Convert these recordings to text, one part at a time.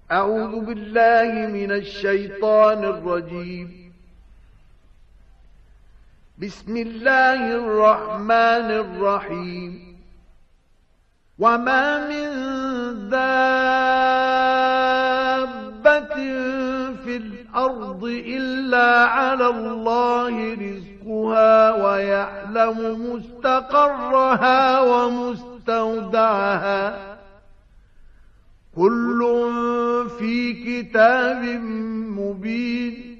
أعوذ بالله من الشيطان الرجيم. بسم الله الرحمن الرحيم. وما من دابة في الأرض إلا على الله رزقها ويعلم مستقرها ومستودعها كل في كتاب مبين.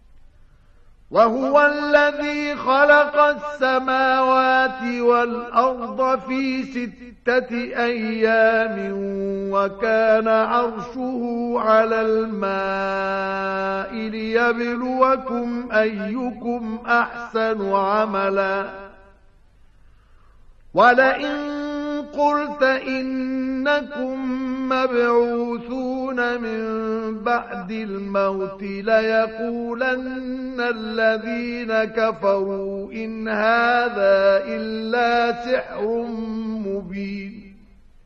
وهو الذي خلق السماوات والأرض في 6 أيام وكان عرشه على الماء ليبلوكم أيكم أحسن عملا. ولئن قلت إنكم مبعوثون من بعد الموت ليقولن الذين كفروا إن هذا إلا سحر مبين.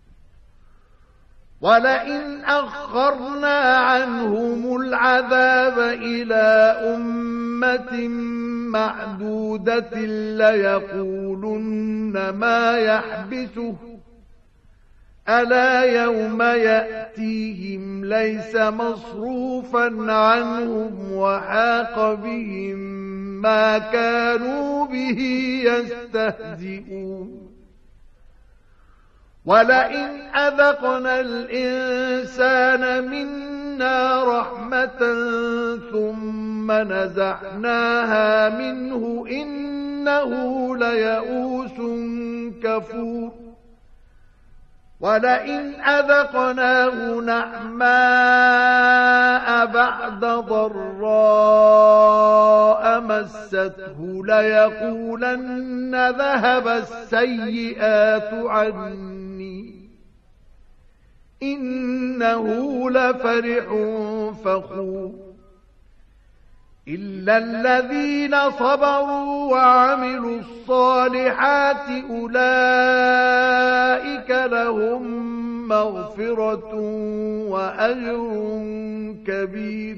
ولئن أخرنا عنهم العذاب إلى أمة معدودة ليقولن ما يحبسه ألا يوم يأتيهم ليس مصروفا عنهم وحاق بهم ما كانوا به يستهزئون. ولئن أذقنا الإنسان منا رحمة ثم نزعناها منه إنه ليئوس كفور. ولئن أذقناه نعماء بعد ضراء مسته ليقولن ذهب السيئات عني إنه لفرح فخور. إلا الذين صبروا وعملوا الصالحات أولئك لهم مغفرة وأجر كبير.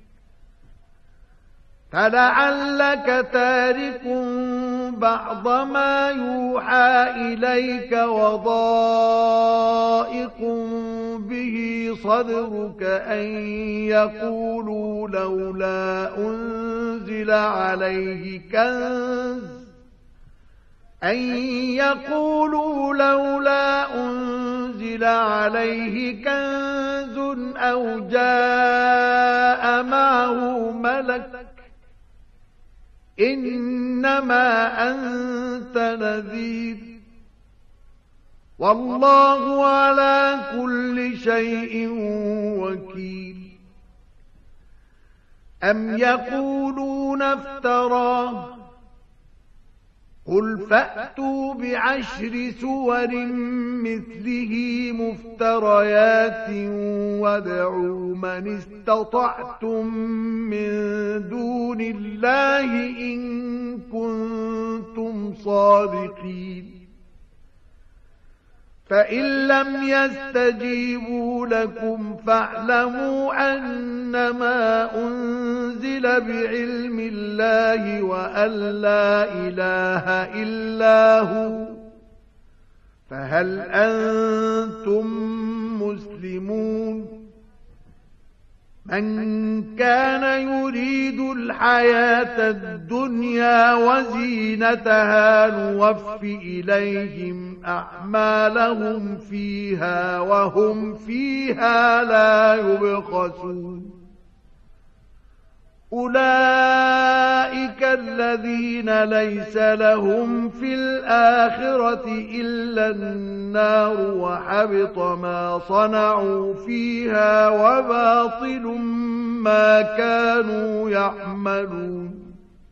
فلعلك تارك بعض ما يوحى إليك وضائق به صدرك أن يقولوا لولا أنزل عليه كنز أو جاء معه ملك إنما أنت نذير والله على كل شيء وكيل. أم يقولون افتراه قل فأتوا ب10 سور مثله مفتريات وادعوا من استطعتم من دون الله إن كنتم صادقين. فإن لم يستجيبوا لكم فاعلموا أنما أنزل بعلم الله وأن لا إله إلا هو فهل أنتم مسلمون. من كان يريد الحياة الدنيا وزينتها نوف إليهم أعمالهم فيها وهم فيها لا يبخسون. أولئك الذين ليس لهم في الآخرة إلا النار وحبط ما صنعوا فيها وباطل ما كانوا يعملون.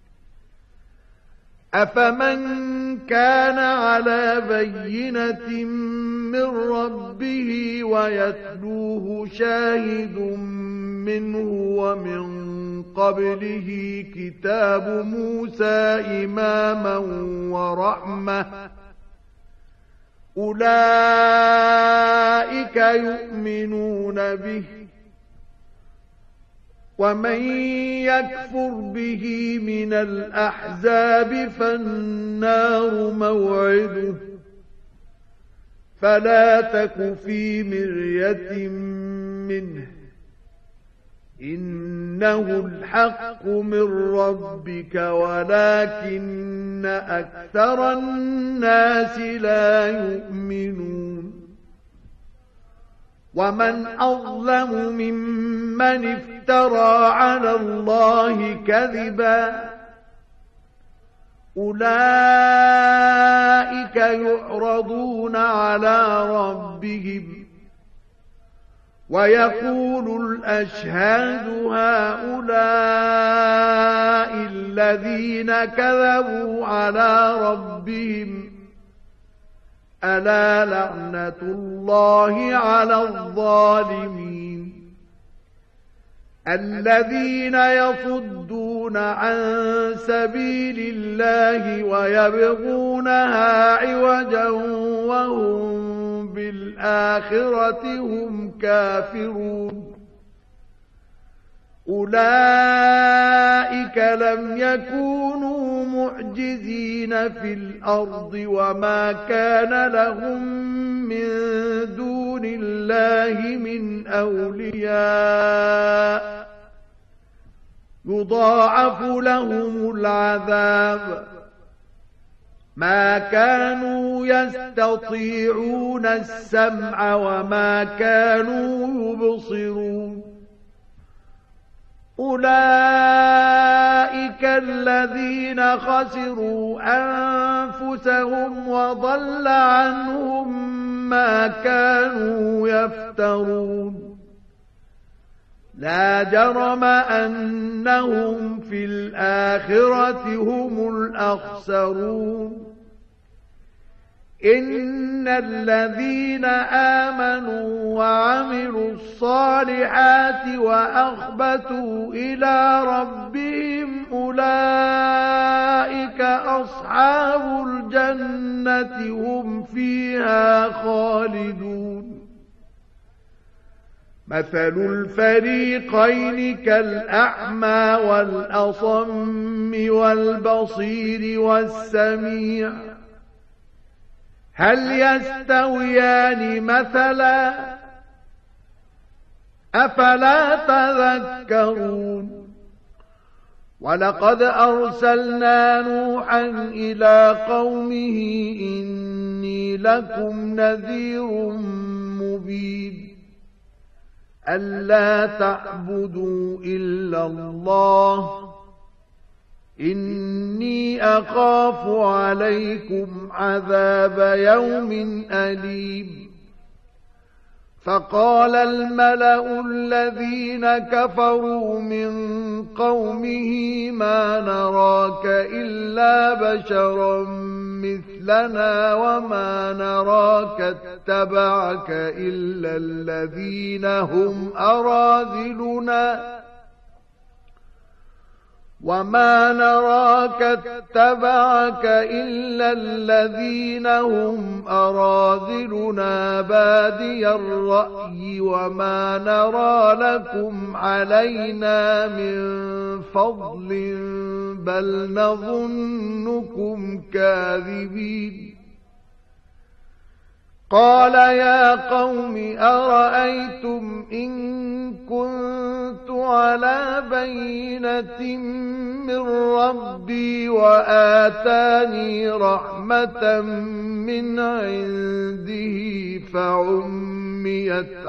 أفمن كان على بينة من ربه ويتلوه شاهد منه ومن قبله كتاب موسى إماما ورحمة أولئك يؤمنون به ومن يكفر به من الأحزاب فالنار موعده فلا تك في مرية منه إنه الحق من ربك ولكن أكثر الناس لا يؤمنون ومن أظلم ممن افترى على الله كذبا أولئك يعرضون على ربهم ويقول الأشهاد هؤلاء الذين كذبوا على ربهم ألا لعنة الله على الظالمين الذين يصدون عن سبيل الله ويبغونها عوجا وهم بالآخرة هم كافرون أولئك لم يكونوا معجزين في الأرض وما كان لهم من دون الله من أولياء يضاعف لهم العذاب ما كانوا يستطيعون السمع وما كانوا يبصرون أولئك الذين خسروا أنفسهم وضل عنهم ما كانوا يفترون لا جرم أنهم في الآخرة هم الأخسرون إن الذين آمنوا وعملوا الصالحات وأخبتوا إلى ربهم أولئك أصحاب الجنة هم فيها خالدون مثل الفريقين كالأعمى والأصم والبصير والسميع هل يستويان مثلا أفلا تذكرون ولقد أرسلنا نوحا إلى قومه إني لكم نذير مبين ألا تعبدوا إلا الله إني أخاف عليكم عذاب يوم أليم فقال الملأ الذين كفروا من قومه ما نراك إلا بشرا مثلنا وما نراك اتبعك إلا الذين هم أراذلنا وما نراك اتبعك إلا الذين هم أراذلنا بادي الرأي وما نرى لكم علينا من فضل بل نظنكم كاذبين قال يا قوم أرأيتم إن كنت على بينة من ربي وآتاني رحمة من عنده فعميت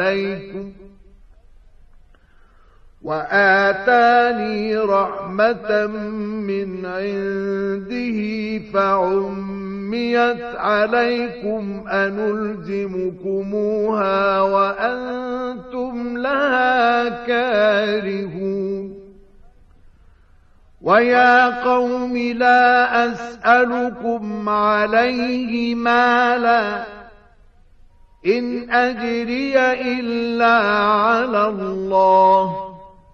عليكم أنلزمكموها وأنتم لها كارهون ويا قوم لا أسألكم عليه مالا إن أجري إلا على الله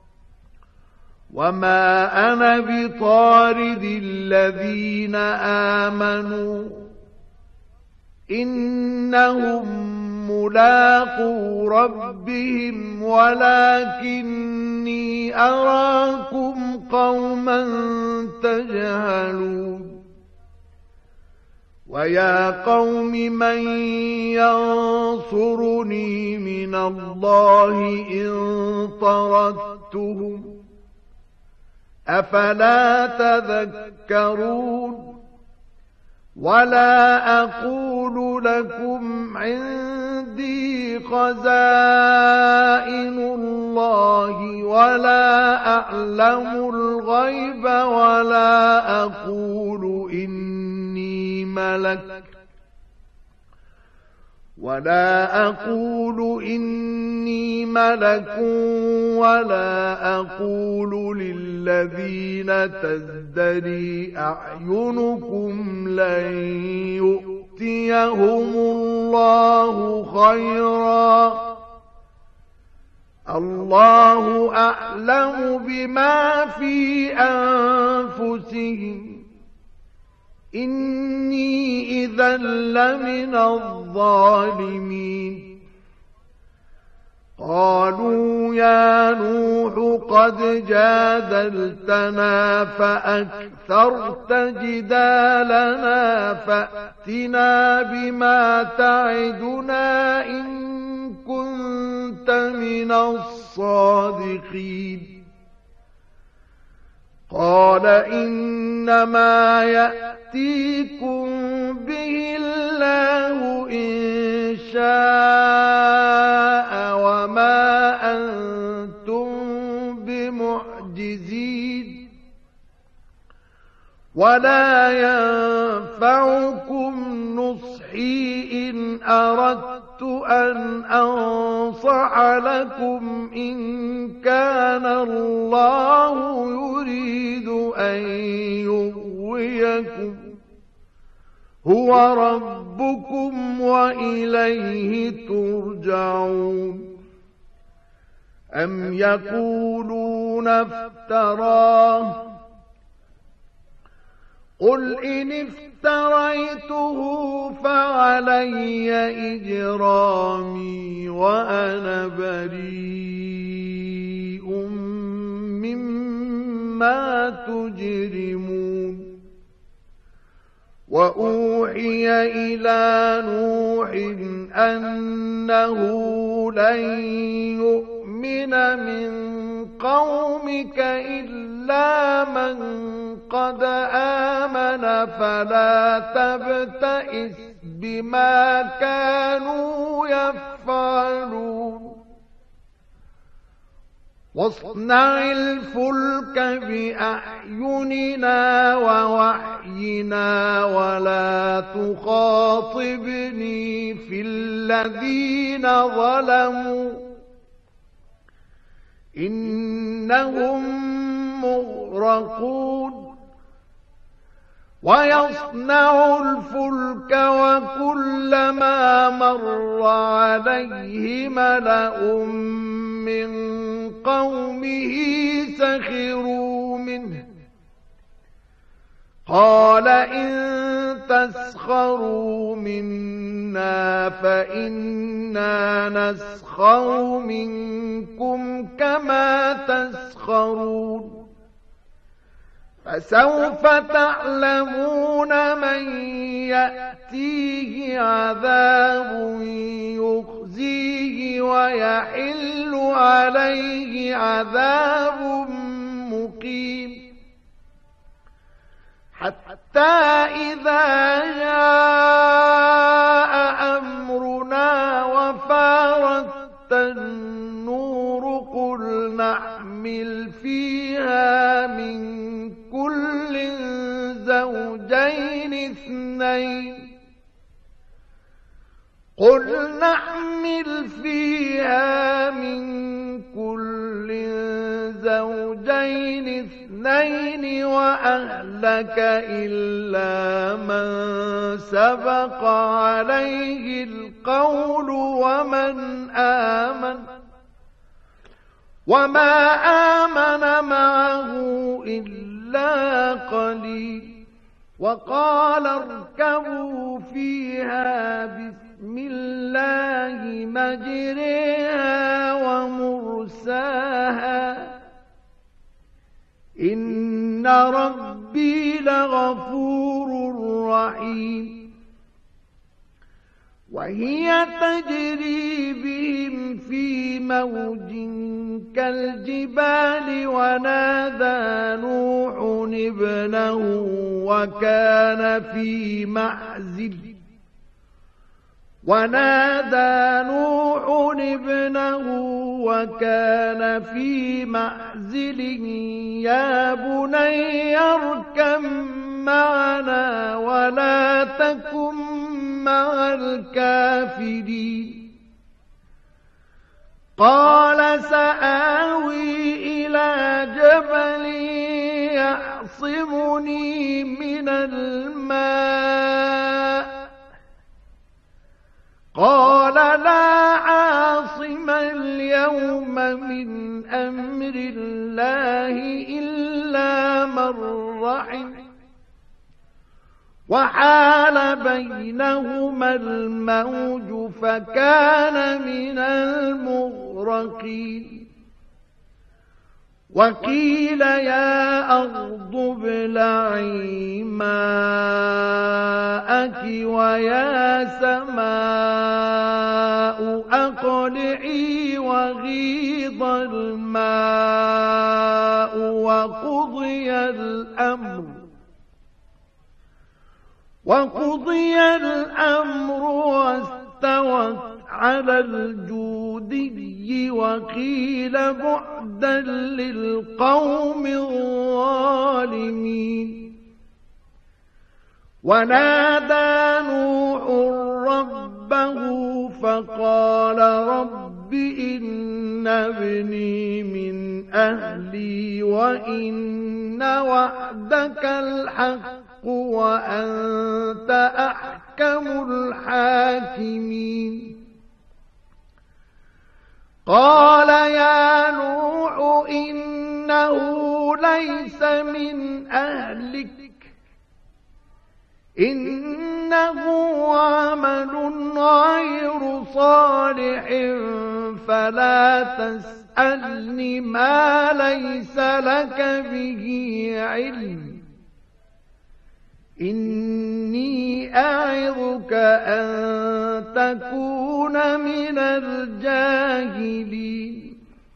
وما أنا بطارد الذين آمنوا إنهم ملاقو ربهم ولكني أراكم قوما تجهلون ويا قوم من ينصرني من الله إن طردتهم أفلا تذكرون ولا أقول لكم عندي خزائن الله ولا أعلم الغيب ولا أقول إني ملك ولا أقول للذين تزدري أعينكم لن يؤتيهم الله خيرا الله أعلم بما في أنفسهم إني إذا لمن الظالمين قالوا يا نوح قد جادلتنا فأكثرت جدالنا فأتنا بما تعدنا إن كنت من الصادقين قال إنما يأتيكم به الله إن شاء وما أنتم بمعجزين ولا ينفعكم نصحي إن أردت أن أنصح لكم إن كان الله يريد أن يغويكم هو ربكم وإليه ترجعون أم يقولون افتراه قل إن افتريته فعلي إجرامي وأنا بريء مما تجرمون وأوحي إلى نوح أنه لن يؤمن من قومك إلا من قد آمن فلا تبتئس بما كانوا يفعلون واصنع الفلك بأعيننا ووحينا ولا تخاطبني في الذين ظلموا إنهم مغرقون ويصنع الفلك وكلما مر عليه ملأ من قومه سخروا منه قال إن تسخروا منا فإنا نسخر منكم كما تسخرون فسوف تعلمون من يأتيه عذاب يخزيه ويحل عليه عذاب مقيم حتى إذا جاء أمرنا وفارت النور قل نحمل فيها من كل زوجين اثنين وأهلك إلا من سبق عليه القول ومن آمن وما آمن معه إلا قليل وقال اركبوا فيها بسم الله مجريها ومرساها إن ربي لغفور رحيم وهي تجري بهم في موج كالجبال ونادى نوح ابنه وكان في معزل يا بني اركب معنا ولا تكن مع الكافرين قال سآوي إلى جبل يعصمني من الماء قال لا عاصم اليوم من أمر الله إلا من رحم وحال بينهما الموج فكان من المغرقين وقيل يا أرض ابلعي ماءك ويا سماء أقلعي وغيض الماء وقضي الأمر واستوت على الجودي وقيل بعدا للقوم الظالمين ونادى نوح ربه فقال رب إن ابني من أهلي وإن وعدك الحق وأنت أحكم الحاكمين قال يا نوح إنه ليس من أهلك إنه عمل غير صالح فلا تسألني ما ليس لك به علم إني أعظك أن تكون من الجاهلين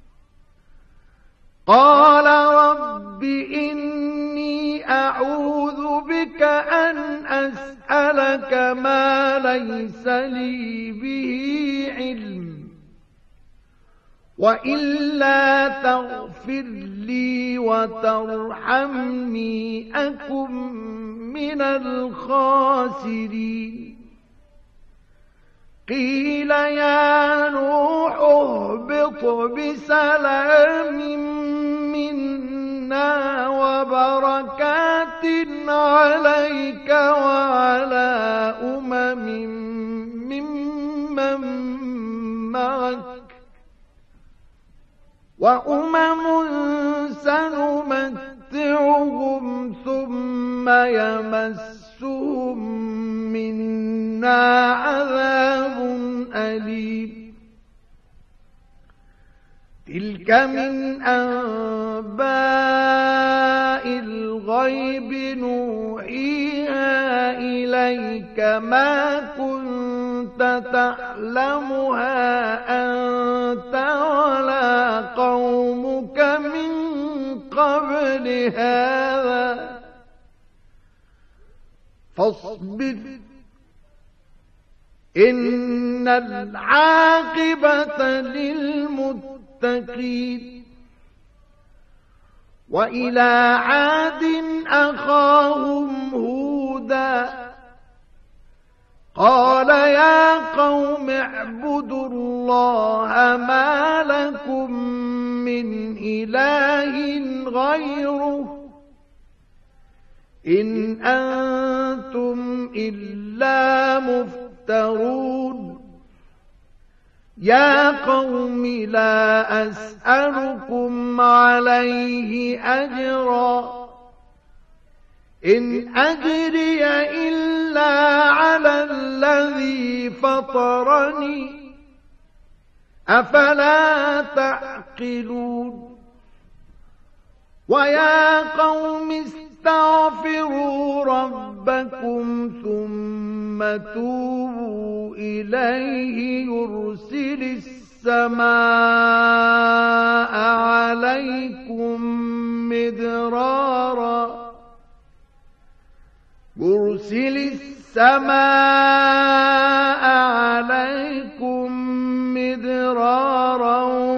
قال رب إني أعوذ بك أن أسألك ما ليس لي به علم وإلا تغفر لي وترحمني أكن من الخاسرين قيل يا نوح اهبط بسلام منا وبركات عليك وعلى ممن معك وأمم سنمتعهم ثم يمسهم منا عذاب أليم تلك من أنباء الغيب نوحيها إليك ما كنت تعلمها أنت ولا قومك من قبل هذا فاصبر إن العاقبة للمتقين وإلى عاد أخاهم هودا قال يا قوم اعبدوا الله ما لكم من إله غيره إن أنتم إلا مفترون يا قوم لا أسألكم عليه أجرا إن أجري إلا على الذي فطرني أفلا تعقلون ويا قوم استغفروا ربكم ثم توبوا إليه يرسل السماء عليكم مدرارا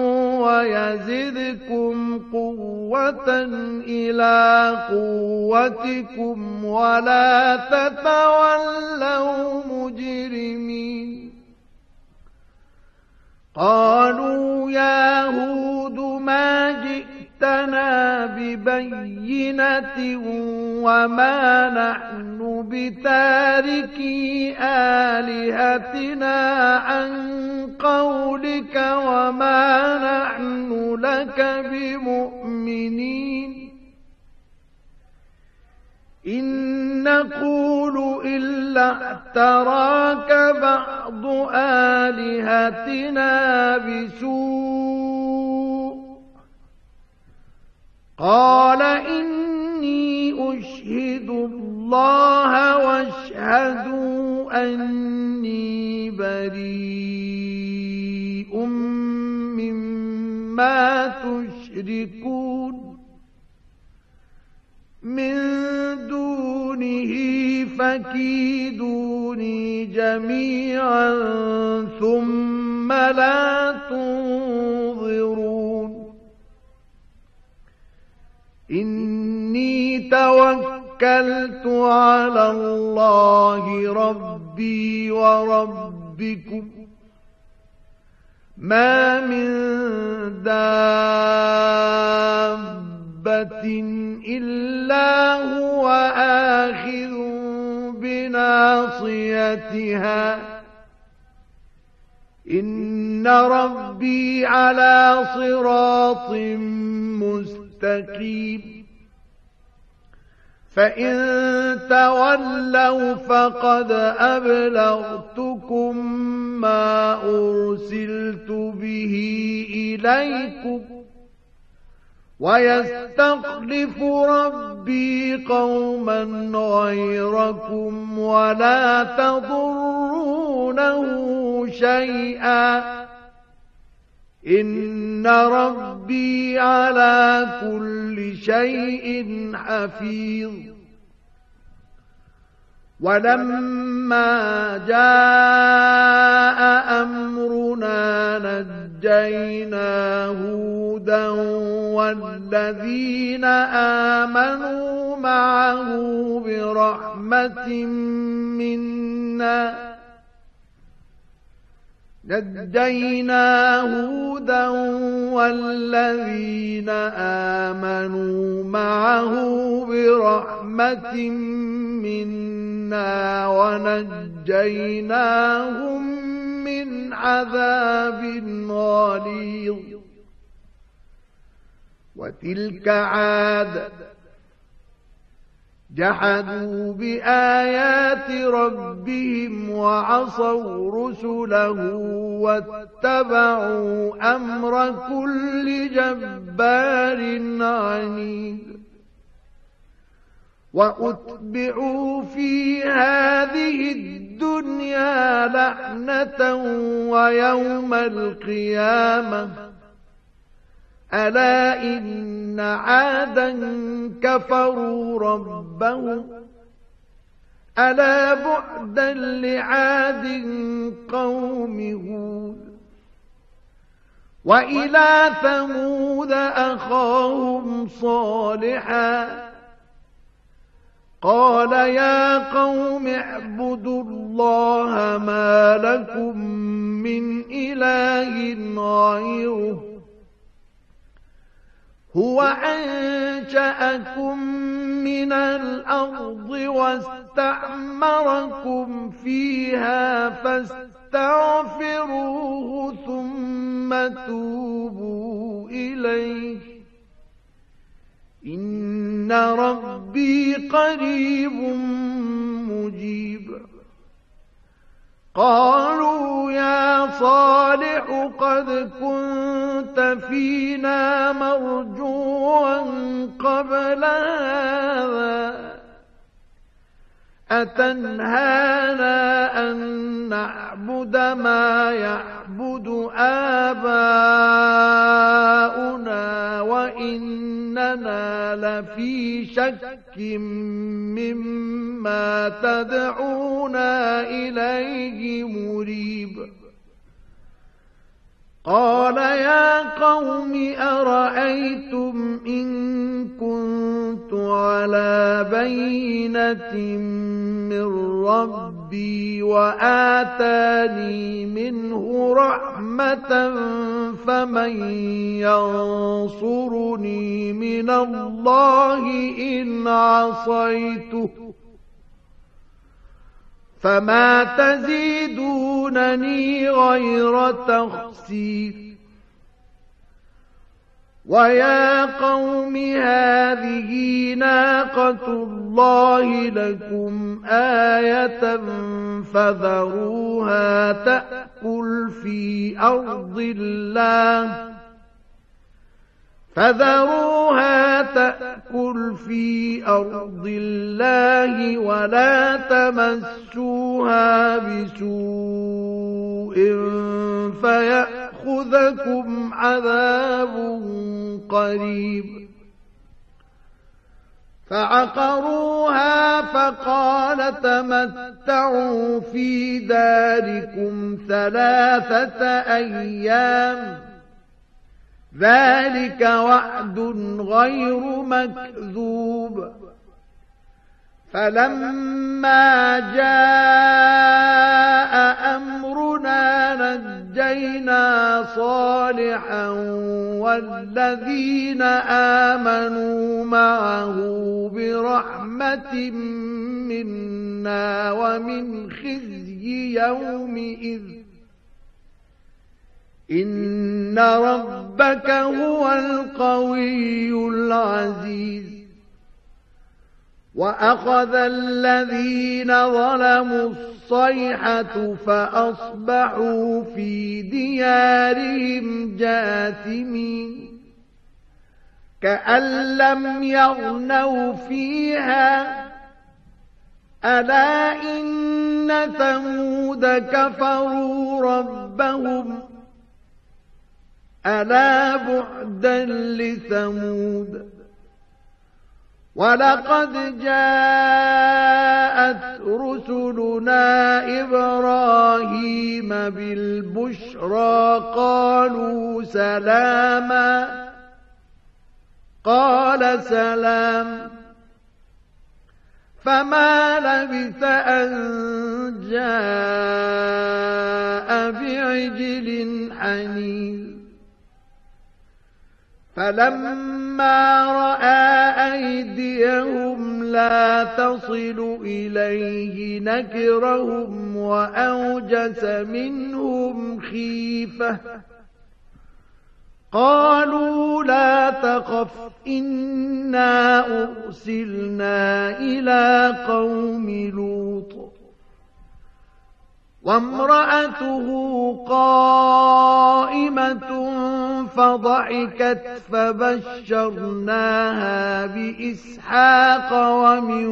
ويزدكم قوة إلى قوتكم ولا تتولوا مجرمين قالوا يا هود ما جئتنا ببينة وما نحن بتاركي آلهتنا عن قولك وما نحن لك بمؤمنين إن نقول إلا اعتراك بعض آلهتنا بسوء قال إني أشهد الله واشهدوا أني بريء مما تشركون من دونه فكيدوني جميعا ثم لا تنظرون إني توكلت على الله ربي وربكم ما من دابة إلا هو آخذ بناصيتها إن ربي على صراط مستقيم فإن تولوا فقد أبلغتكم ما أرسلت به إليكم ويستخلف ربي قوما غيركم ولا تضرونه شيئا إن ربي على كل شيء حفيظ ولما جاء أمرنا نجينا هودا والذين آمنوا معه برحمة منا نجينا هودا والذين آمنوا معه برحمة منا ونجيناهم من عذاب غليظ وتلك عاد جحدوا بآيات ربهم وعصوا رسله واتبعوا أمر كل جبار عنيد وأتبعوا في هذه الدنيا لعنة ويوم القيامة ألا إن عادا كفروا ربهم ألا بعدا لعاد قوم هود وإلى ثمود أخاهم صالحا قال يا قوم اعبدوا الله ما لكم من إله غيره هو أنشأكم من الأرض واستعمركم فيها فاستغفروه ثم توبوا إليه إن إن ربي قريب مجيب. قالوا يا صالح قد كنت فينا مرجوا قبل هذا أتنهانا أن نعبد ما يعبد آباؤنا وإننا لفي شك مما تدعونا إليه مريب. قال يا قوم أرأيتم إن كنت على بينة من ربي وآتاني منه رحمة فمن ينصرني من الله إن عصيته فما تزيدونني غير تخسير. ويا قوم هذه ناقة الله لكم آية فذروها تأكل في أرض الله ولا تمسوها بسوء فيأخذكم عذاب قريب. فعقروها فقال تمتعوا في داركم 3 أيام ذلك وعد غير مكذوب. فلما جاء أمرنا نجينا صالحا والذين آمنوا معه برحمة منا ومن خزي يومئذ إن ربك هو القوي العزيز. وأخذ الذين ظلموا الصيحة فأصبحوا في ديارهم جاثمين كأن لم يغنوا فيها ألا إن ثمود كفروا ربهم ألا بعدا لثمود. ولقد جاءت رسلنا إبراهيم بالبشرى قالوا سلاما قال سلام فما لبث أن جاء بعجل حنيذ. فلما رأى أيديهم لا تصل إليه نكرهم وأوجس منهم خيفة قالوا لا تخف إنا أرسلنا إلى قوم لوط وامرأته قائمة فضحكت فبشرناها بإسحاق ومن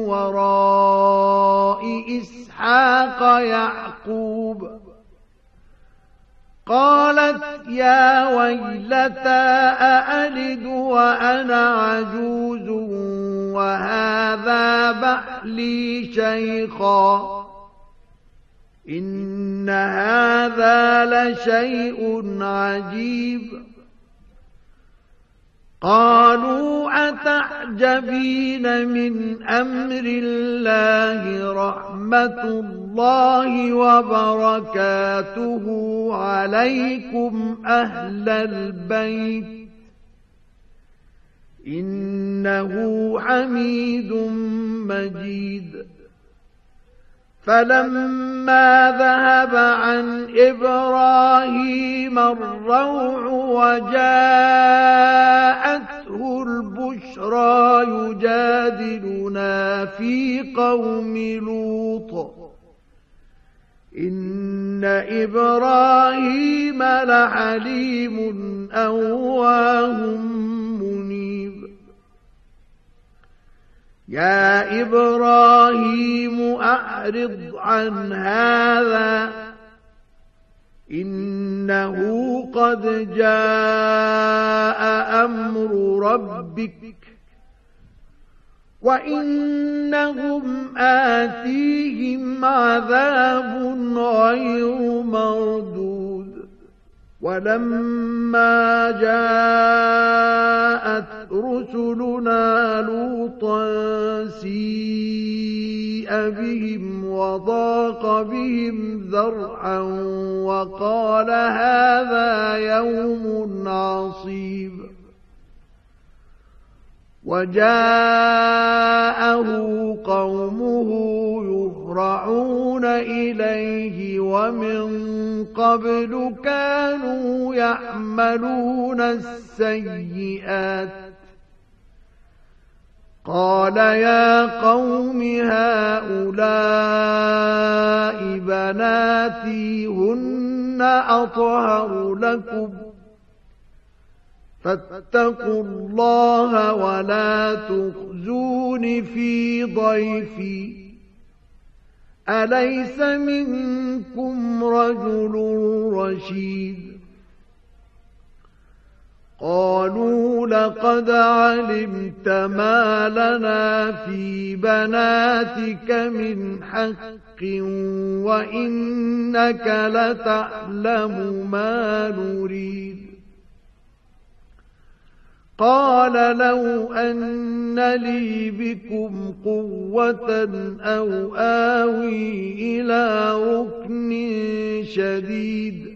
وراء إسحاق يعقوب. قالت يا ويلتى أألد وأنا عجوز وهذا بعلي شيخا إن هذا لشيء عجيب. قالوا أتعجبين من أمر الله رحمة الله وبركاته عليكم أهل البيت إنه حميد مجيد. فلما ذهب عن إبراهيم الروع وجاءته البشرى تجادلنا في قوم لوط إن إبراهيم لحليم أواه منيب يا إبراهيم أعرض عن هذا إنه قد جاء أمر ربك وإنهم آتيهم عذاب غير مردود ولما جاءت رسلنا لوطا سيء بهم وضاق بهم ذرعا وقال هذا يوم عصيب وجاءه قومه يهرعون إليه ومن قبل كانوا يعملون السيئات قال يا قوم هؤلاء بناتي هن أطهر لكم فاتقوا الله ولا تخزون في ضيفي أليس منكم رجل رشيد قالوا لقد علمت ما لنا في بناتك من حق وإنك لتعلم ما نريد قال لو أن لي بكم قوة أو آوي إلى ركن شديد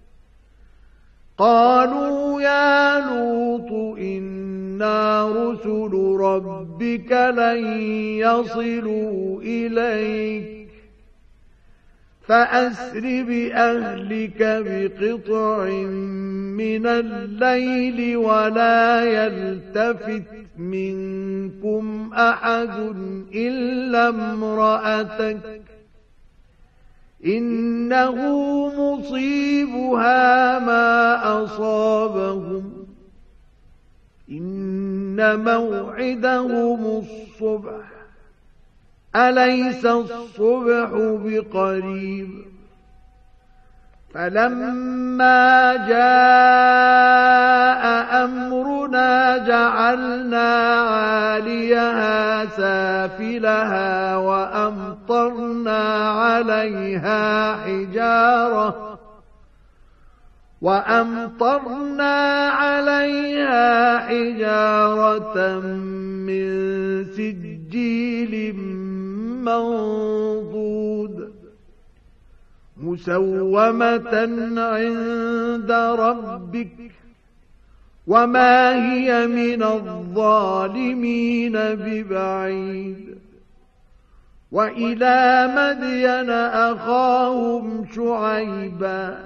قالوا يا لوط إنا رسل ربك لن يصلوا إليك فأسر بأهلك بقطع من الليل ولا يلتفت منكم أحد إلا امرأتك إنه مصيبها ما أصابهم إن موعدهم الصبح أليس الصبح بقريب فلما جاء أمرنا جعلنا عاليها سافلها وأمطرنا عليها حجارة من سجيل منضود مسومة عند ربك وما هي من الظالمين ببعيد وإلى مدين أخاهم شعيبا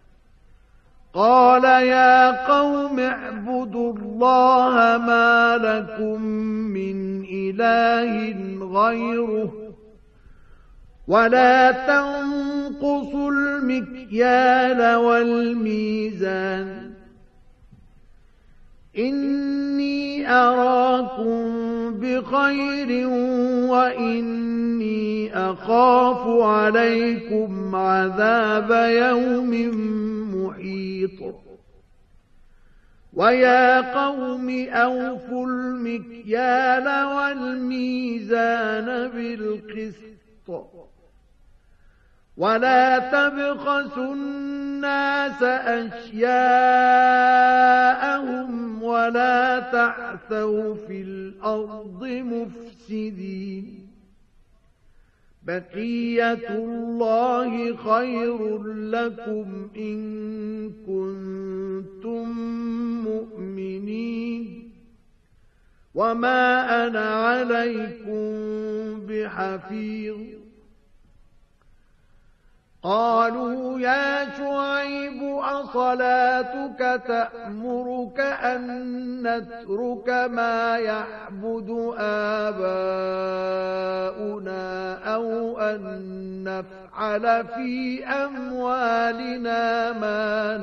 قال يا قوم اعبدوا الله ما لكم من إله غيره ولا تنقصوا المكيال والميزان إني أراكم بخير وإني أخاف عليكم عذاب يوم محيط ويا قوم أوفوا المكيال والميزان بالقسط ولا تبخسوا الناس أشياءهم ولا تعثوا في الأرض مفسدين بقية الله خير لكم إن كنتم مؤمنين وما أنا عليكم بحفيظ قالوا يا شعيب أصلاتك تأمرك أن نترك ما يعبد آباؤنا أو أن نفعل في أموالنا ما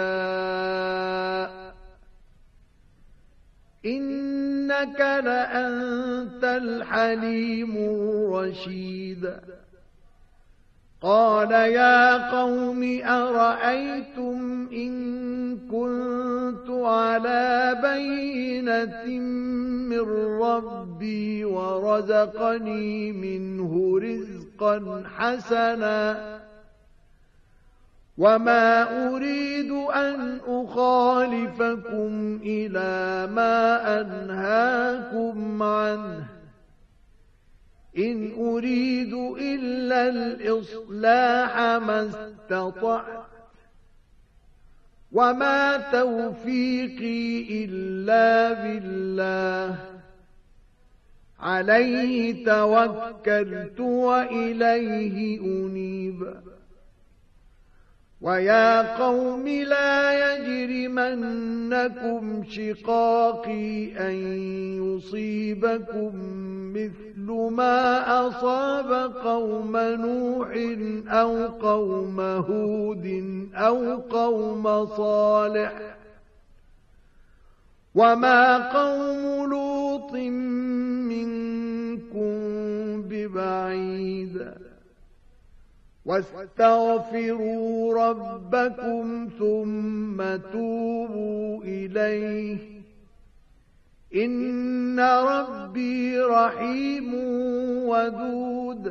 نشاء إنك لأنت الحليم الرشيد قال يا قوم أرأيتم إن كنت على بينة من ربي ورزقني منه رزقا حسنا وما أريد أن أخالفكم إلى ما أنهاكم عنه إن أريد إلا الإصلاح ما استطعت وما توفيقي إلا بالله عليه توكلت وإليه أنيب ويا قوم لا يجرمنكم شقاقي أن يصيبكم مثل ما أصاب قوم نوح أو قوم هود أو قوم صالح وما قوم لوط منكم ببعيد واستغفروا ربكم ثم توبوا إليه إن ربي رحيم ودود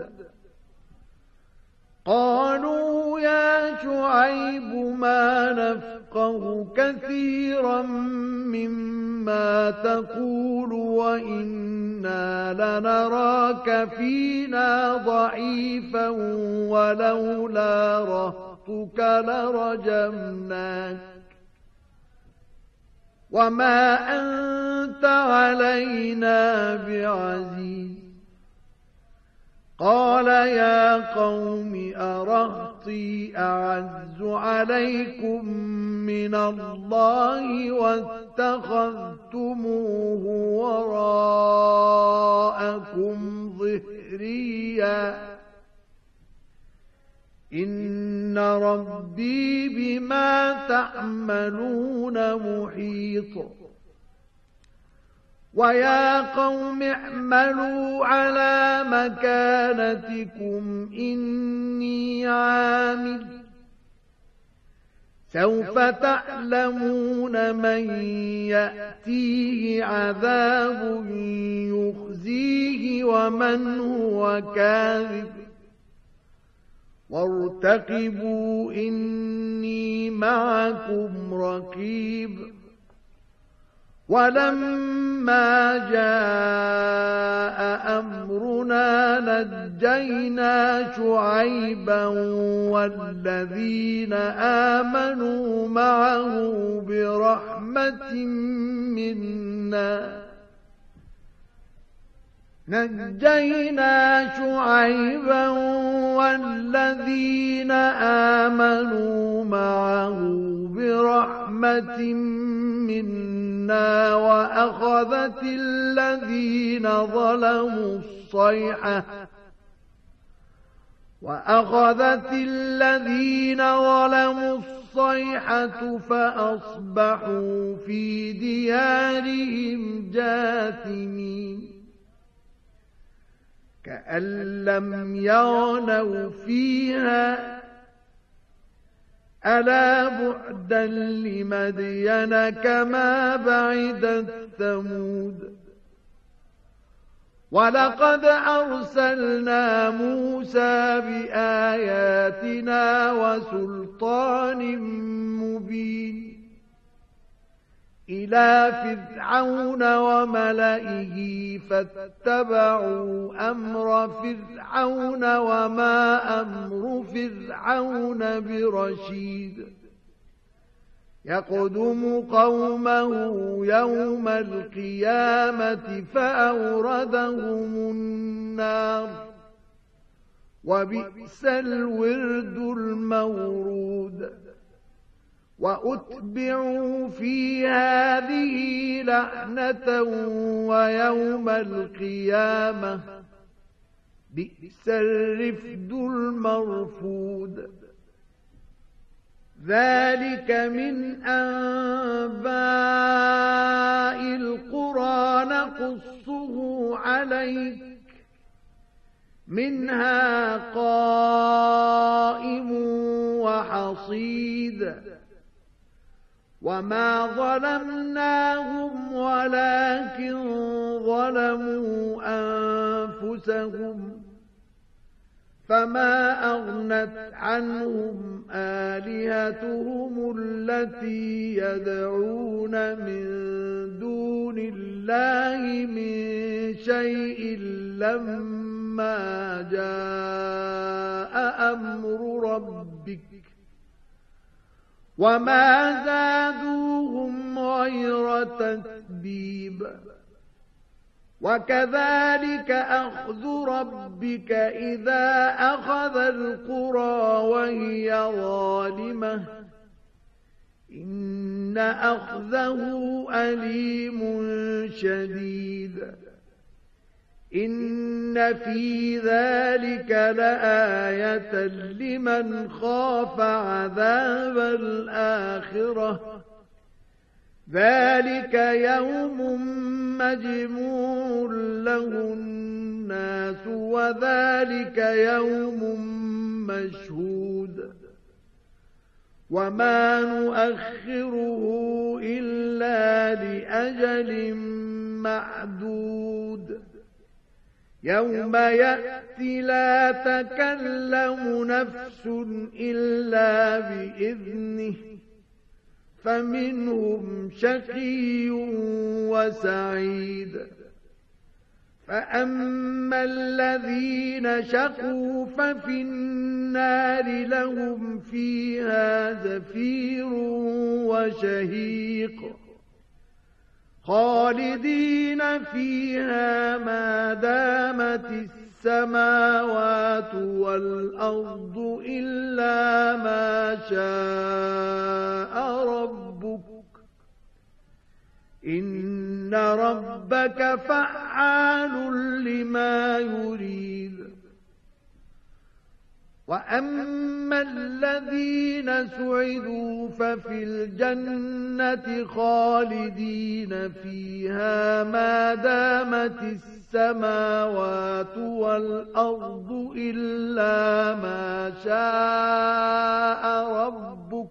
قالوا يا شعيب ما نفقه كثيرا مما تقول وإنا لنراك فينا ضعيفا ولولا رهطك لرجمناك وما أنت علينا بعزيز قال يا قوم أرهطي أعز عليكم من الله واتخذتموه وراءكم ظهريا إن ربي بما تعملون محيط ويا قوم اعملوا على مكانتكم إني عامل سوف تعلمون من يأتيه عذاب يخزيه ومن هو كاذب وارتقبوا إني معكم رقيب ولما جاء أمرنا نجينا شعيبا والذين آمنوا معه برحمة منا نجينا شعيبا والذين آمنوا معه برحمة منا وأخذت الذين ظلموا الصيحة فأصبحوا في ديارهم جاثمين كأن لم يغنوا فيها ألا بعدا لمدين كما بعدت ثمود ولقد أرسلنا موسى بآياتنا وسلطان مبين إلى فرعون وملئه فاتبعوا أمر فرعون وما أمر فرعون برشيد يقدم قومه يوم القيامة فأوردهم النار وبئس الورد المورود وأتبعوا في هذه لعنة ويوم القيامة بئس الرفد المرفود ذلك من أنباء القرى نقصه عليك منها قائم وحصيد وما ظلمناهم ولكن ظلموا أنفسهم فما أغنت عنهم آلهتهم التي يدعون من دون الله من شيء لما جاء أمر ربك وما زادوهم غير تتبيب وكذلك أخذ ربك إذا أخذ القرى وهي ظالمة إن أخذه أليم شديد إن في ذلك لآية لمن خاف عذاب الآخرة ذلك يوم مجموع له الناس وذلك يوم مشهود وما نؤخره إلا لأجل معدود يوم يأتي لا تكلم نفس إلا بإذنه فمنهم شقي وسعيد فأما الذين شقوا ففي النار لهم فيها زفير وشهيق خالدين فيها ما دامت السماوات والأرض إلا ما شاء ربك إن ربك فعال لما يريد وأما الذين سعدوا ففي الجنة خالدين فيها ما دامت السماوات والأرض إلا ما شاء ربك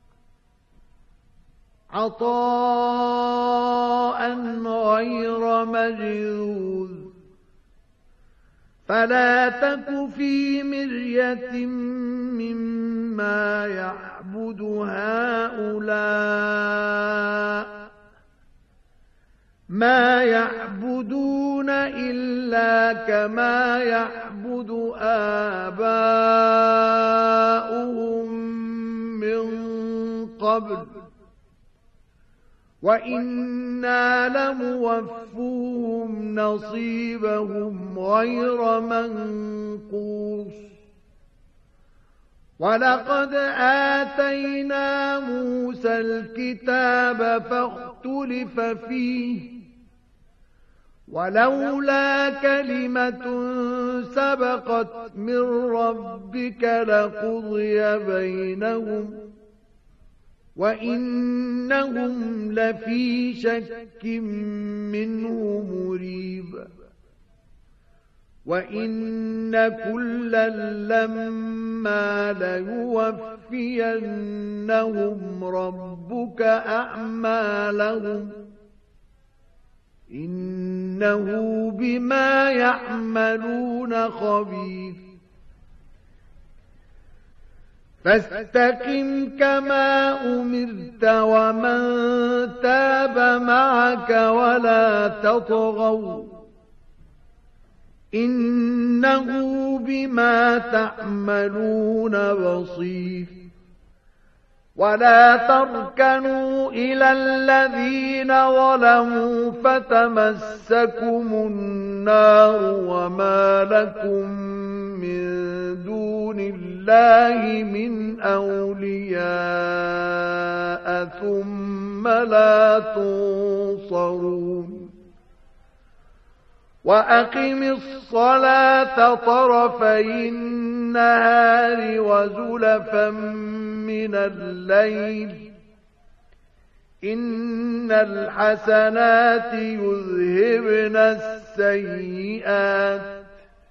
عطاء غير مجذوذ فلا تك في مرية مما يعبد هؤلاء ما يعبدون إلا كما يعبد آباؤهم من قبل وإنا لموفوهم نصيبهم غير منقوص ولقد آتينا موسى الكتاب فاختلف فيه ولولا كلمة سبقت من ربك لقضي بينهم وإنهم لفي شك منه مريب وإن كلا لما ليوفينهم ربك أعمالهم إنه بما يعملون خبير فاستقم كما أمرت ومن تاب معك ولا تطغوا إنه بما تعملون بصير ولا تركنوا إلى الذين ظلموا فتمسكم النار وما لكم من دون الله من أولياء ثم لا تنصرون وأقم الصلاة طرفي النهار وزلفا من الليل إن الحسنات يذهبن السيئات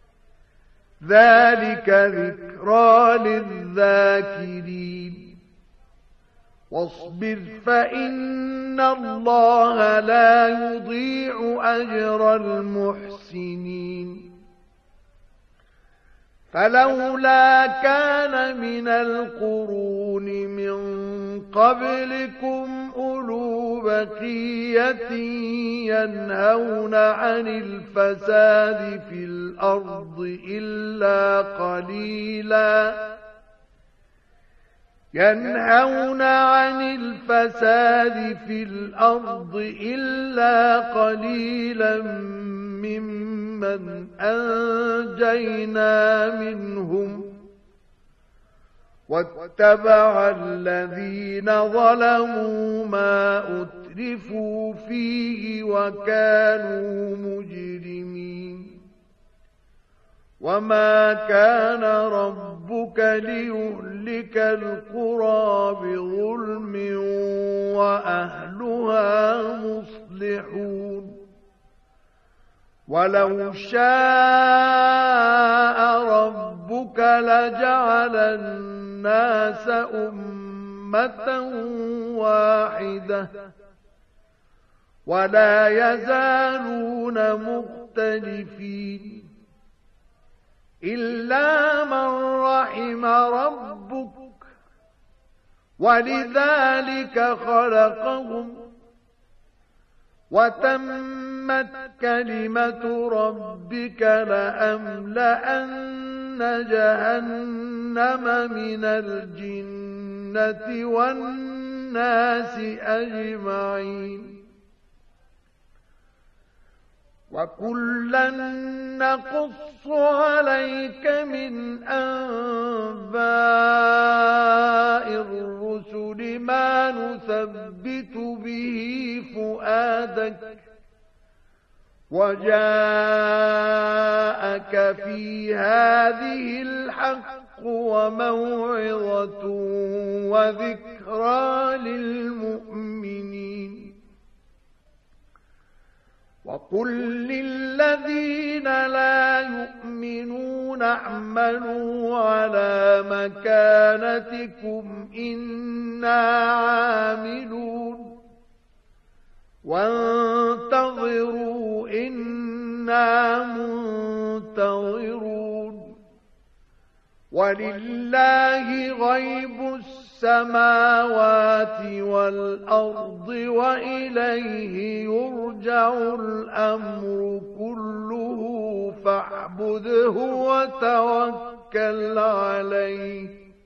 ذلك ذكرى للذاكرين واصبر فإن الله لا يضيع أجر المحسنين فلولا كان من القرون من قبلكم أولو بقية ينهون عن الفساد في الأرض إلا قليلا ممن أنجينا منهم واتبع الذين ظلموا ما أترفوا فيه وكانوا مجرمين وما كان ربك ليهلك القرى بظلم وأهلها مصلحون ولو شاء ربك لجعل الناس أمة واحدة ولا يزالون مختلفين إلا من رحم ربك ولذلك خلقهم وتمت كلمة ربك لأملأن جهنم من الجنة والناس أجمعين وكلا نقص عليك من أنباء الرسل ما نثبت به فؤادك وجاءك في هذه الحق وموعظة وذكرى للمؤمنين وقل للذين لا يؤمنون اعملوا على مكانتكم إنا عاملون وانتظروا إنا منتظرون ولله غيب السماوات والأرض وإليه يرجع الأمر كله فاعبده وتوكل عليه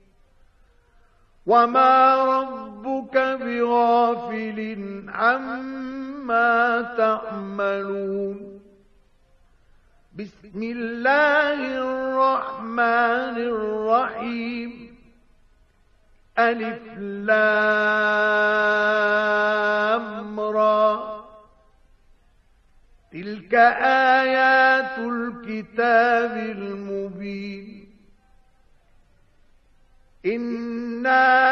وما ربك بغافل عما تعملون بسم الله الرحمن الرحيم ألف لام را تلك آيات الكتاب المبين إنا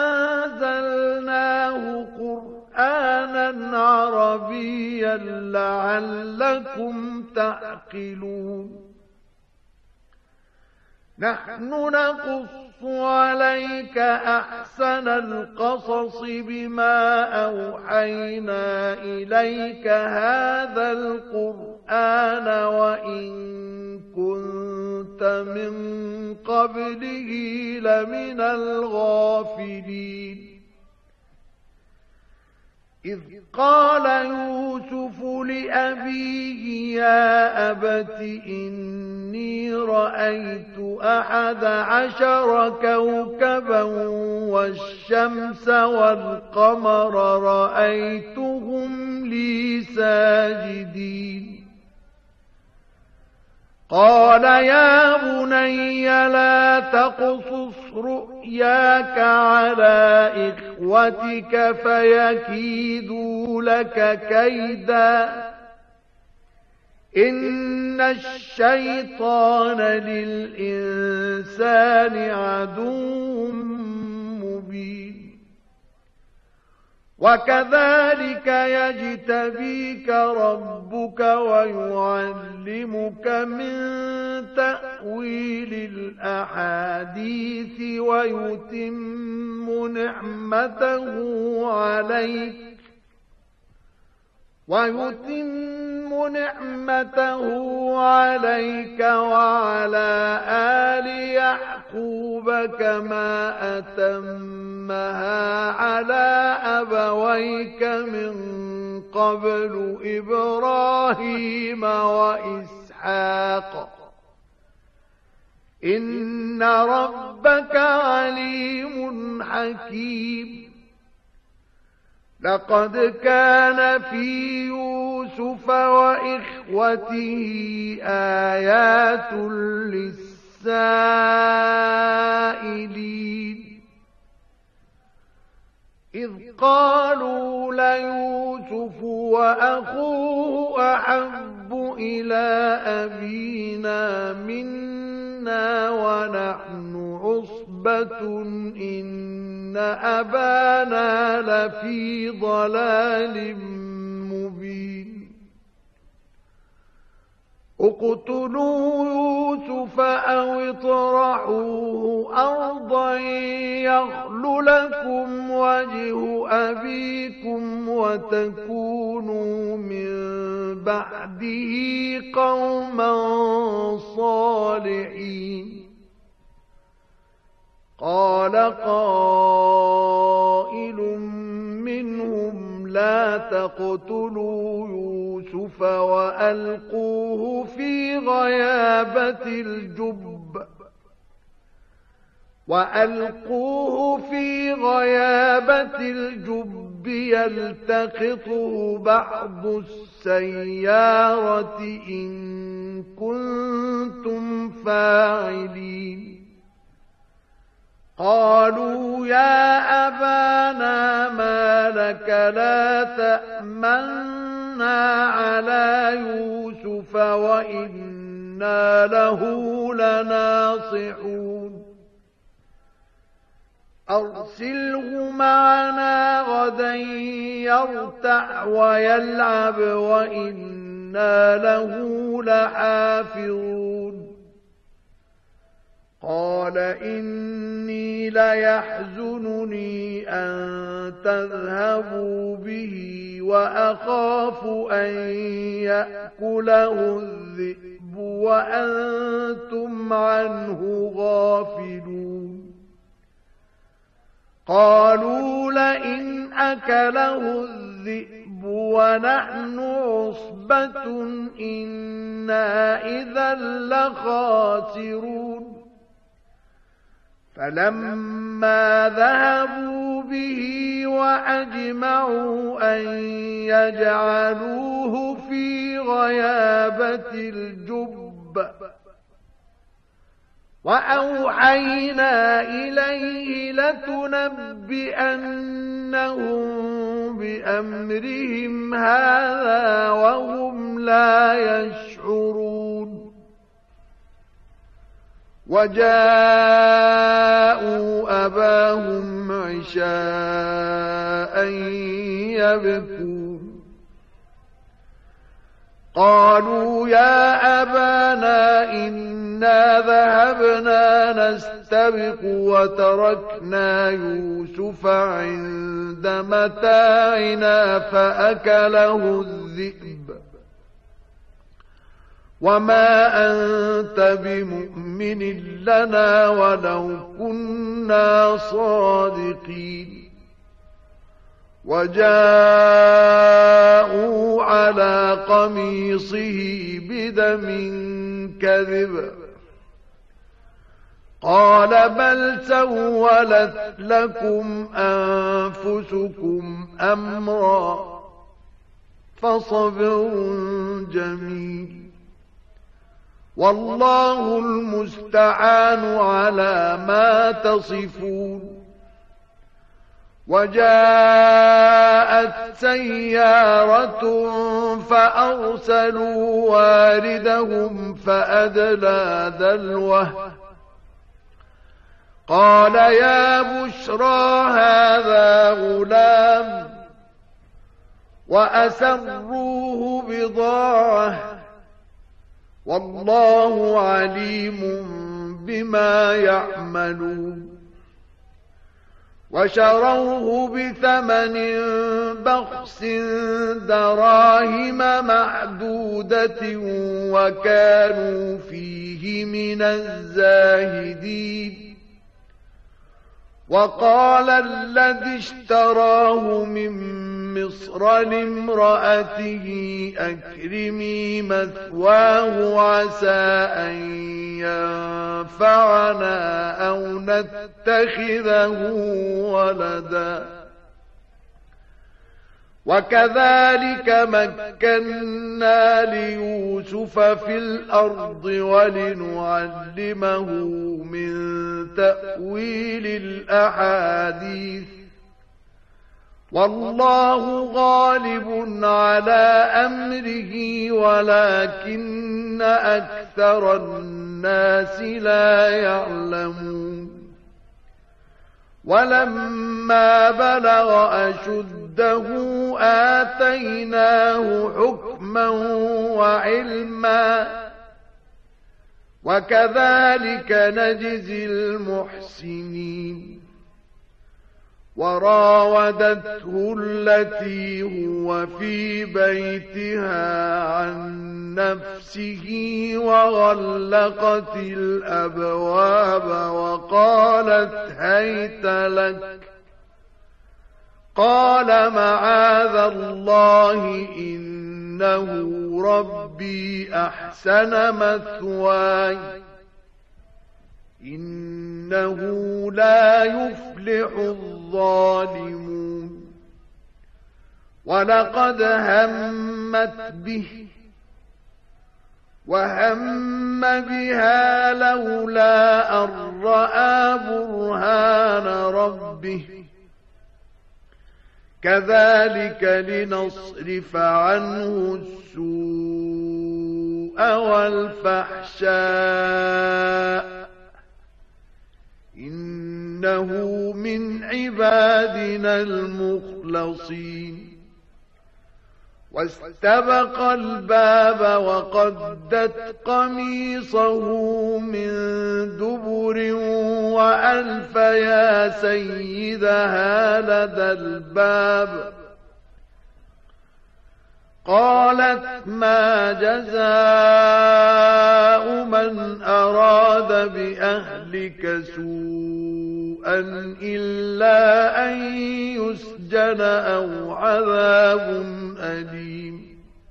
أنزلناه قرآنا عربيا لعلكم تعقلون نحن نقص عليك أحسن القصص بما أوحينا إليك هذا القرآن وإن كنت من قبله لمن الغافلين إذ قال يوسف لأبيه يا أبت إني إني رأيت 11 كوكبا والشمس والقمر رأيتهم لي ساجدين قال يا بني لا تقصص رؤياك على إخوتك فيكيدوا لك كيدا إن الشيطان للإنسان عدو مبين وكذلك يجتبيك ربك ويعلمك من تأويل الأحاديث ويتم نعمته عليك وعلى آل يعقوب كما أتمها على أبويك من قبل إبراهيم وإسحاق إن ربك عليم حكيم لقد كان في يوسف وإخوته آيات للسائلين إذ قالوا ليوسف وأخوه أحب إلى أبينا منا ونحن عصبة إن أبانا لفي ضلال مبين اقتلوا يوسف أو اطرحوه أرضا يخل لكم وجه أبيكم وتكونوا من بعده قوما صالحين قال قائل منهم لا تقتلوا يوسف وألقوه في غيابة الجب يلتقطه بعض السيارة إن كنتم فاعلين قالوا يا أبانا ما لك لا تأمنا على يوسف وإنا له لناصحون أرسله معنا غدا يرتع ويلعب وإنا له لحافظون قال إني ليحزنني أن تذهبوا به وأخاف أن يأكله الذئب وأنتم عنه غافلون قالوا لئن أكله الذئب ونحن عصبة إنا إذا لخاسرون فلما ذهبوا به وأجمعوا أن يجعلوه في غيابة الجب وأوحينا إليه لتنبئنهم بأمرهم هذا وهم لا يشعرون وجاءوا أباهم عشاء يبكون قالوا يا أبانا إنا ذهبنا نستبق وتركنا يوسف عند متاعنا فأكله الذئب وما أنت بمؤمن لنا ولو كنا صادقين وجاءوا على قميصه بدم كذب قال بل سولت لكم أنفسكم أمرا فصبر جميل والله المستعان على ما تصفون وجاءت سيارة فأرسلوا واردهم فأدلى دلوه قال يا بشرى هذا غلام وأسروه بضاعة والله عليم بما يعملون وشروه بثمن بخس دراهم معدودة وكانوا فيه من الزاهدين وقال الذي اشتراه من مصر لامرأته أكرمي مثواه عسى أن ينفعنا أو نتخذه ولدا وكذلك مكنا ليوسف في الأرض ولنعلمه من تأويل الأحاديث والله غالب على أمره ولكن أكثر الناس لا يعلمون ولما بلغ أشده آتيناه حكما وعلما وكذلك نجزي المحسنين وراودته التي هو في بيتها عن نفسه وغلقت الأبواب وقالت هيت لك قال معاذ الله إنه ربي أحسن مثواي إنه لا يفلح الظالمون ولقد همت به وهم بها لولا أن رأى برهان ربه كذلك لنصرف عنه السوء والفحشاء إنه من عبادنا المخلصين واستبق الباب وقدت قميصه من دبر وألف يا سيدها لدى الباب قالت ما جزاء من أراد بأهلك سوءا إلا أن يسجن أو عذاب أليم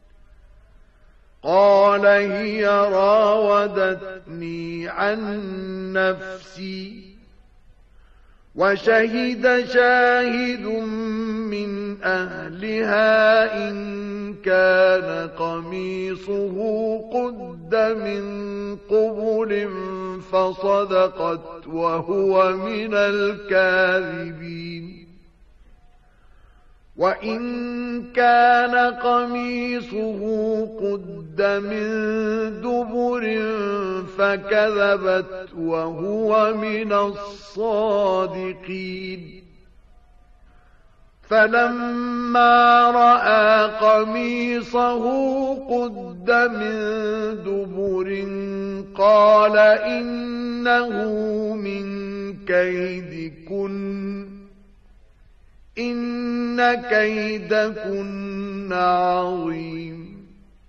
قال هي راودتني عن نفسي وشهد شاهد من أهلها إن كان قميصه قد من قبل فصدقت وهو من الكاذبين وإن كان قميصه قد من دبر فكذبت وهو من الصادقين فلما رأى قميصه قد من دبر قال إنه من كيدكن إن كيدكن عظيم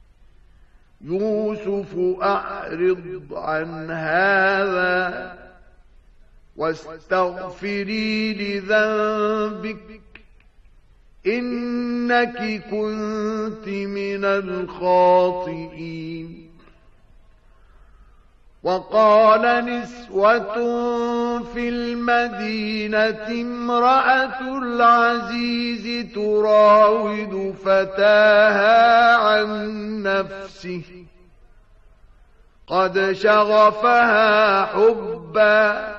يوسف أعرض عن هذا واستغفري لذنبك إنك كنت من الخاطئين وقال نسوة في المدينة امرأة العزيز تراود فتاها عن نفسه قد شغفها حبا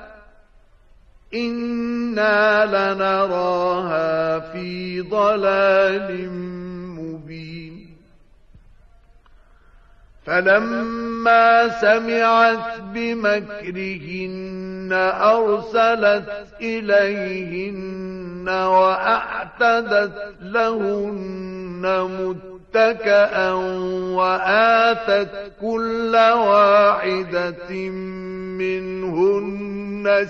إنا لنراها في ضلال مبين فلما سمعت بمكرهن أرسلت إليهن وأعتدت لهن متكئا وآتت كل واحدة منهن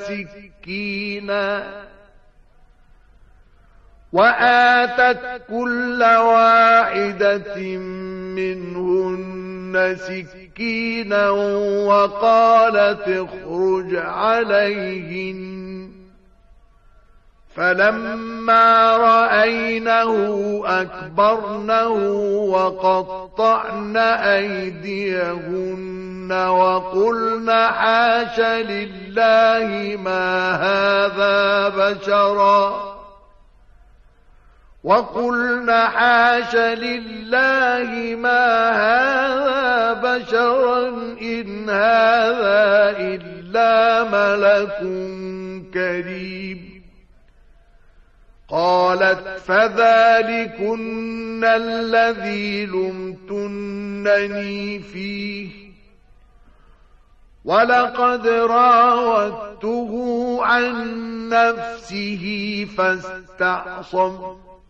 سكينا وقالت اخرج عليهن فلما رأينه أكبرنه وقطعن أيديهن وقلن حاش لله ما هذا بشرا إن هذا إلا ملك كريم قالت فذلكن الذي لمتنني فيه ولقد راودته عن نفسه فاستعصم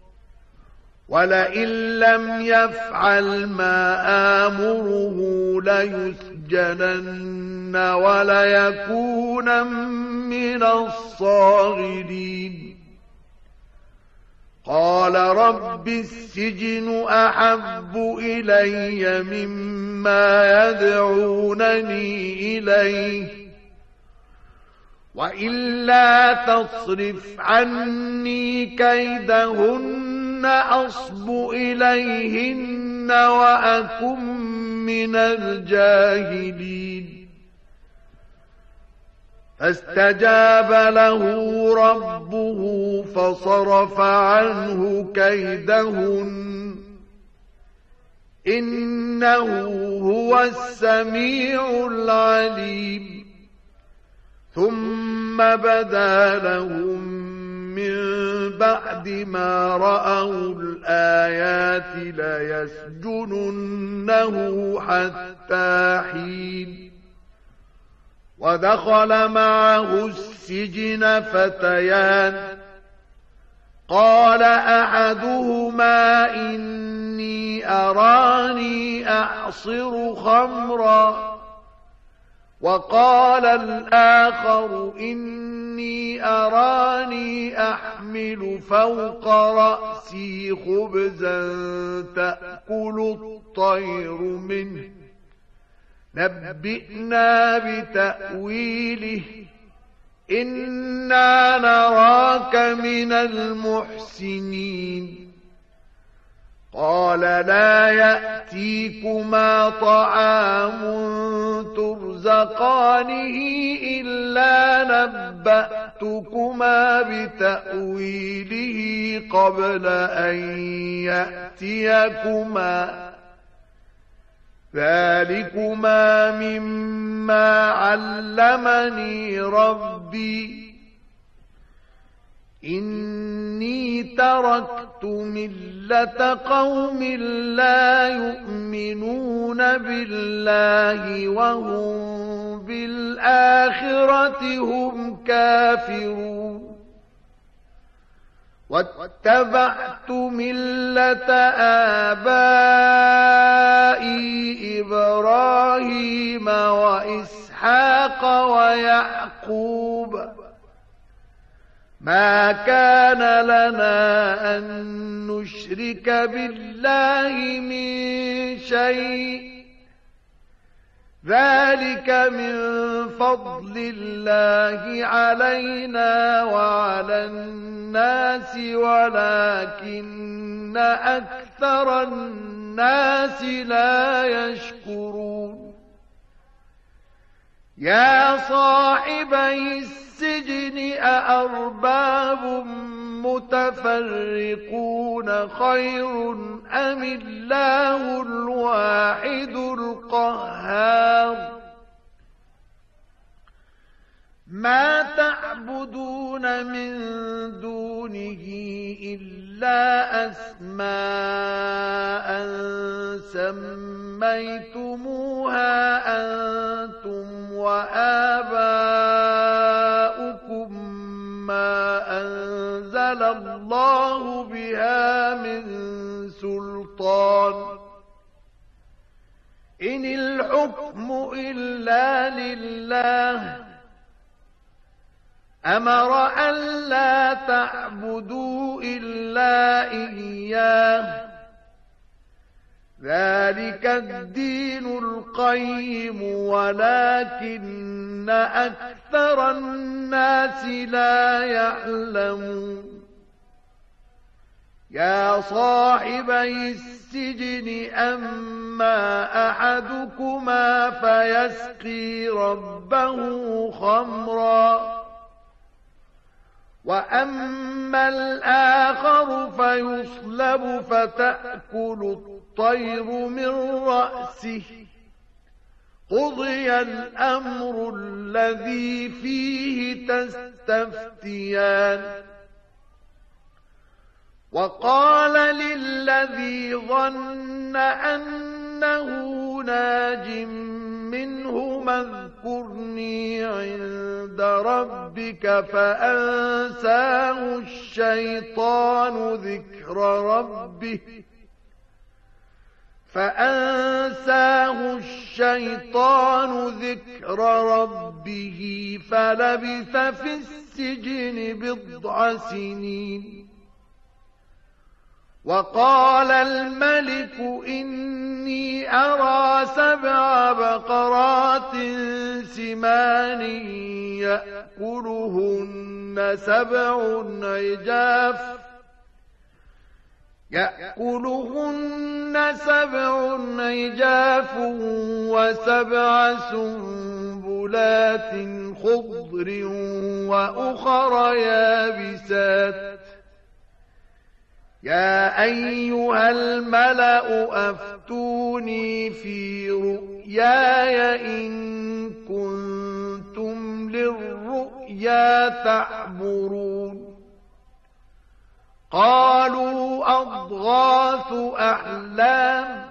ولئن لم يفعل ما آمره ليسجنن وليكون من الصاغرين قال رب السجن أحب إلي مما يدعونني إليه وإلا تصرف عني كيدهن أصب إليهن وأكن من الجاهلين فاستجاب له ربه فصرف عنه كيدهن إنه هو السميع العليم ثم بدا لهم من بعد ما رأوا الآيات ليسجننه حتى حين ودخل معه السجن فتيان قال أحدهما إني أراني أعصر خمرا وقال الآخر إني أراني أحمل فوق رأسي خبزا تأكل الطير منه نبئنا بتأويله إنا نراك من المحسنين قال لا يأتيكما طعام ترزقانه إلا نبأتكما بتأويله قبل أن يأتيكما ذلكما مما علمني ربي إني تركت ملة قوم لا يؤمنون بالله وهم بالآخرة هم كافرون واتبعت ملة آبائي إبراهيم وإسحاق ويعقوب ما كان لنا أن نشرك بالله من شيء ذلك من فضل الله علينا وعلى الناس ولكن أكثر الناس لا يشكرون يا صاحبي السجن أأرباب متفرقون خير أم الله الواحد القهار ما تعبدون من دونه إلا أسماء سميتموها أنتم وآباؤكم ما أنزل الله بها من سلطان إن الحكم إلا لله أمر ألا تعبدوا إلا إياه ذلك الدين القيم ولكن أكثر الناس لا يعلمون يا صاحبي السجن أما أحدكما فيسقي ربه خمرا وأما الآخر فيصلب فتأكل الطير من رأسه قضي الأمر الذي فيه تستفتيان وقال للذي ظن أنه ناج منهما اذكرني عند ربك فأنساه الشيطان ذكر ربه فلبث في السجن بضع سنين وقال الملك إني أرى 7 بقرات سمان يأكلهن 7 عجاف و7 سنبلات خضر وأخر يابسات يا أيها الملأ أفتوني في رؤياي إن كنتم للرؤيا تعبرون قالوا أضغاث أحلام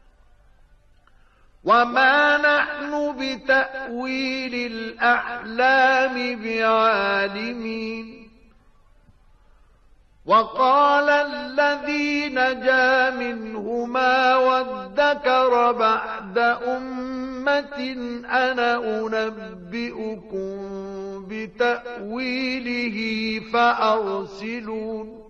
وما نحن بتأويل الأحلام بعالمين وقال الذي نجا منهما وادكر بعد أمة أنا أنبئكم بتأويله فأرسلون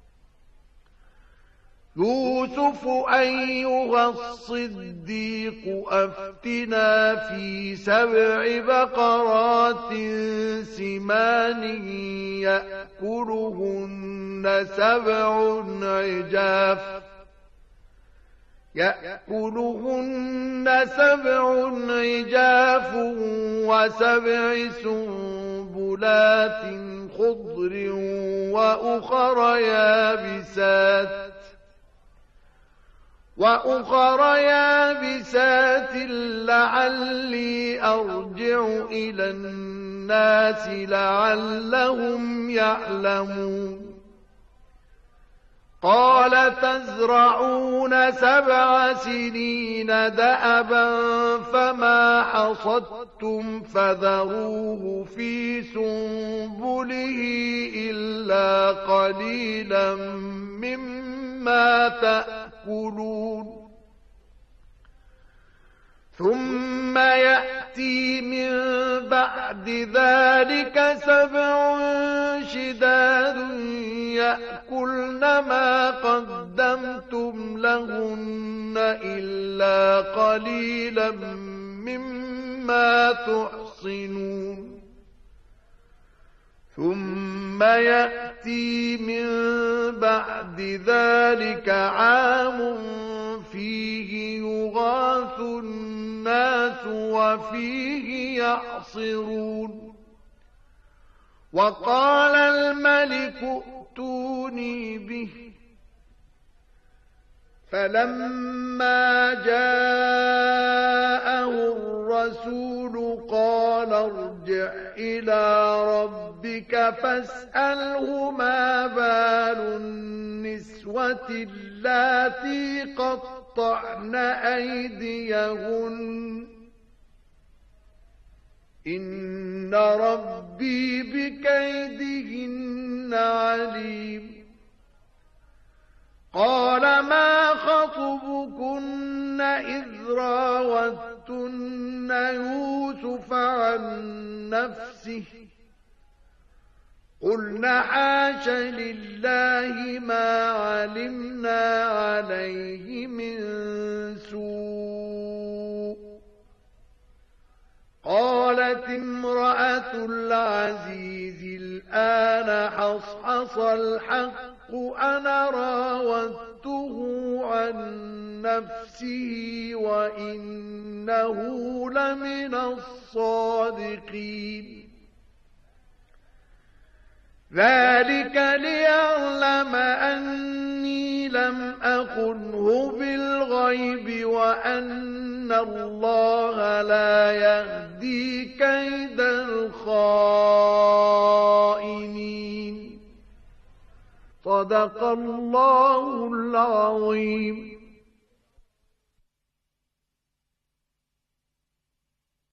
يوسف أيها الصديق أفتنا في 7 بقرات سمان يأكلهن 7 عجاف و7 سنبلات خضر وأخر يابسات لعلي أرجع إلى الناس لعلهم يعلمون قال تزرعون 7 سنين دأبا فما حصدتم فذروه في سنبله إلا قليلا مما تأكلون ثم يأتي من بعد ذلك 7 شداد يأكلن ما قدمتم لهن إلا قليلا مما تحصنون ثم يأتي من بعد ذلك عام فيه يغاث الناس وفيه يعصرون وقال الملك ائتوني به فلما جاءه الرسول قال ارجع إلى ربك فاسأله ما بال النسوة اللاتي قطعن أيديهن إن ربي بكيدهن عليم قال ما خطبكن إذ راوتن يوسف عن نفسه قلنا حاش لله ما علمنا عليه من سوء قالت امرأة العزيز الآن حصحص الحق أنا راودته عن نفسه وإنه لمن الصادقين ذلك ليعلم أني لم أخنه بالغيب وأن الله لا يهدي كيد الخائنين صدق الله العظيم.